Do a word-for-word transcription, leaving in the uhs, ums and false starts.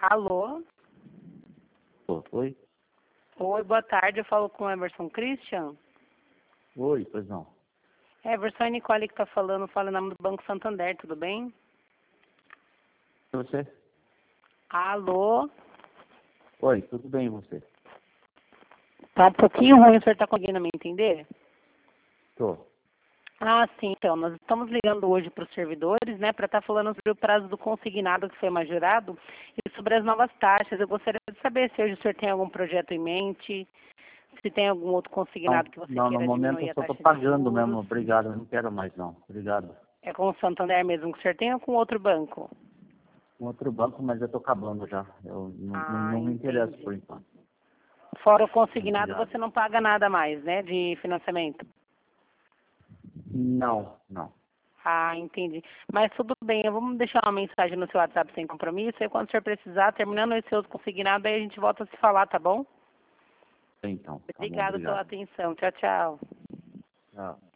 Alô? Oi? Oi, boa tarde. Eu falo com o Emerson Christian. Oi, pois não. Emerson, é a Nicole que está falando. Fala em nome do Banco Santander, tudo bem? E você? Alô? Oi, tudo bem e você? Tá um pouquinho ruim, o senhor está conseguindo me entender? Tô. Ah, sim, então, nós estamos ligando hoje para os servidores, né, para estar falando sobre o prazo do consignado que foi majorado e sobre as novas taxas. Eu gostaria de saber se hoje o senhor tem algum projeto em mente, se tem algum outro consignado Não, que você não, no queira momento diminuir eu a só taxa tô de pagando juros. mesmo, obrigado, eu não quero mais não, obrigado. É com o Santander mesmo que o senhor tem ou com outro banco? Um outro banco, mas eu tô acabando já, eu não, não, Ah, não me interessa entendi. por enquanto. Fora o consignado, Obrigado. você não paga nada mais, né, de financiamento? Não, não. Ah, entendi. Mas tudo bem, eu vou deixar uma mensagem no seu WhatsApp sem compromisso, e quando o senhor precisar, terminando esse outro consignado, aí a gente volta a se falar, tá bom? Então, tá bom, Obrigado pela obrigado. atenção. Tchau, tchau. Tchau.